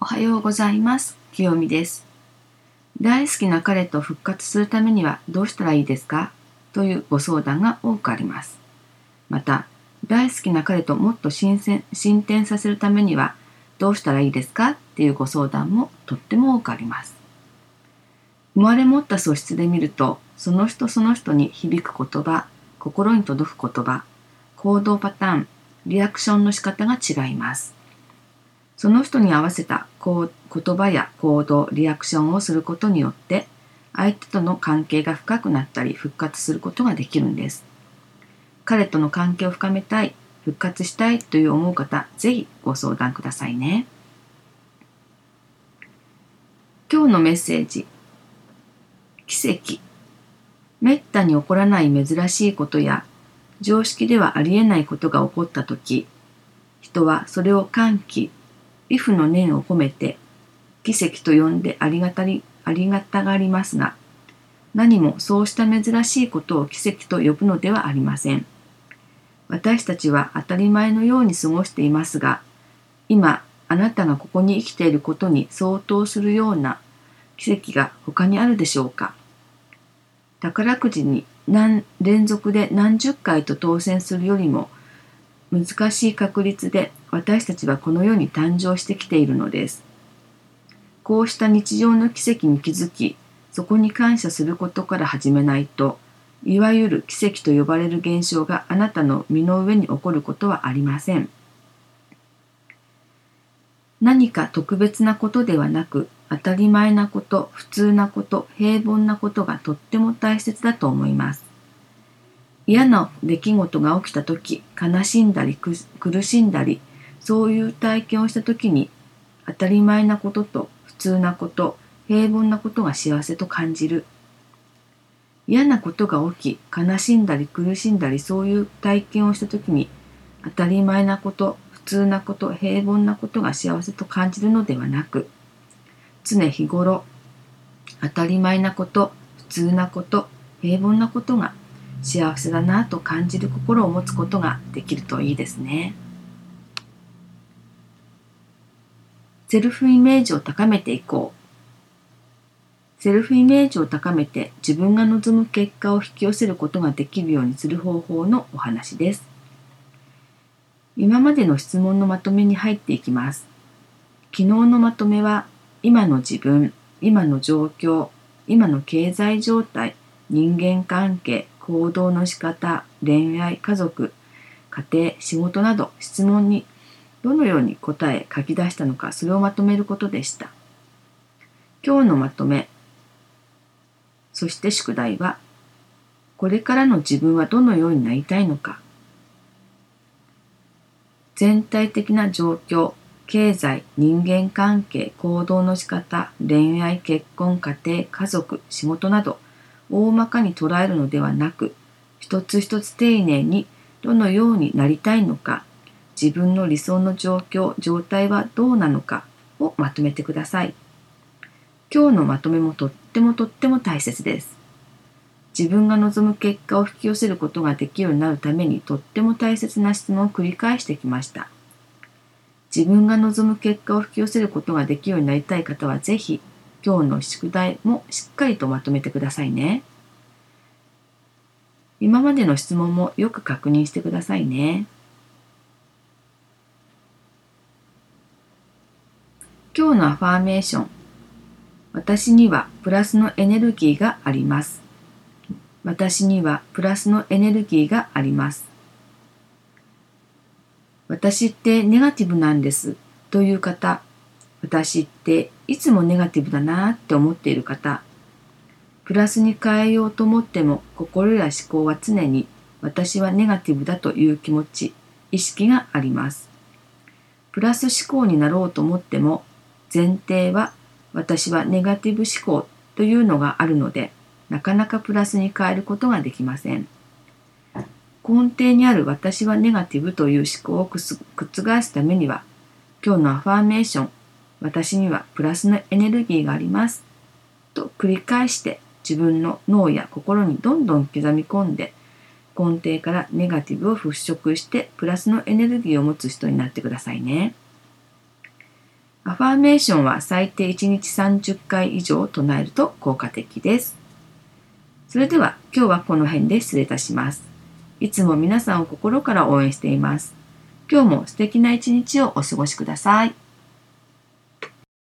おはようございます。清美です。大好きな彼と復活するためにはどうしたらいいですかというご相談が多くあります。また、大好きな彼ともっと進展させるためにはどうしたらいいですかっていうご相談もとっても多くあります。生まれ持った素質で見ると、その人その人に響く言葉、心に届く言葉、行動パターン、リアクションの仕方が違います。その人に合わせた言葉や行動、リアクションをすることによって、相手との関係が深くなったり復活することができるんです。彼との関係を深めたい、復活したいという思う方、ぜひご相談くださいね。今日のメッセージ。奇跡。めったに起こらない珍しいことや、常識ではありえないことが起こったとき、人はそれを歓喜、畏怖の念を込めて、奇跡と呼んでありがたがりますが、何もそうした珍しいことを奇跡と呼ぶのではありません。私たちは当たり前のように過ごしていますが、今あなたがここに生きていることに相当するような奇跡が他にあるでしょうか。宝くじに連続で何十回と当選するよりも難しい確率で私たちはこの世に誕生してきているのです。こうした日常の奇跡に気づき、そこに感謝することから始めないと、いわゆる奇跡と呼ばれる現象があなたの身の上に起こることはありません。何か特別なことではなく、当たり前なこと、普通なこと、平凡なことがとっても大切だと思います。嫌な出来事が起きたとき、悲しんだり苦しんだり、そういう体験をしたときに、当たり前なことと普通なこと、平凡なことが幸せと感じる。嫌なことが起き、悲しんだり苦しんだり、そういう体験をしたときに、当たり前なこと、普通なこと、平凡なことが幸せと感じるのではなく、常日頃、当たり前なこと、普通なこと、平凡なことが幸せだなと感じる心を持つことができるといいですね。セルフイメージを高めていこう。セルフイメージを高めて自分が望む結果を引き寄せることができるようにする方法のお話です。今までの質問のまとめに入っていきます。昨日のまとめは、今の自分、今の状況、今の経済状態、人間関係、行動の仕方、恋愛、家族、家庭、仕事など質問にどのように答え書き出したのか、それをまとめることでした。今日のまとめ、そして宿題は、これからの自分はどのようになりたいのか。全体的な状況、経済、人間関係、行動の仕方、恋愛、結婚、家庭、家族、仕事など、大まかに捉えるのではなく、一つ一つ丁寧にどのようになりたいのか、自分の理想の状況、状態はどうなのかをまとめてください。今日のまとめもとっても大切です。自分が望む結果を引き寄せることができるようになるためにとっても大切な質問を繰り返してきました。自分が望む結果を引き寄せることができるようになりたい方はぜひ今日の宿題もしっかりとまとめてくださいね。今までの質問もよく確認してくださいね。今日のアファーメーション。私にはプラスのエネルギーがあります。私にはプラスのエネルギーがあります。私ってネガティブなんですという方、私っていつもネガティブだなって思っている方、プラスに変えようと思っても心や思考は常に私はネガティブだという気持ち、意識があります。プラス思考になろうと思っても前提は私はネガティブ思考というのがあるのでなかなかプラスに変えることができません。根底にある私はネガティブという思考を覆すためには今日のアファーメーション、私にはプラスのエネルギーがありますと繰り返して自分の脳や心にどんどん刻み込んで根底からネガティブを払拭してプラスのエネルギーを持つ人になってくださいね。アアファーメーションは最低1日30回以上唱えると効果的です。それでは今日はこの辺で失礼いたします。いつも皆さんを心から応援しています。今日も素敵な一日をお過ごしください。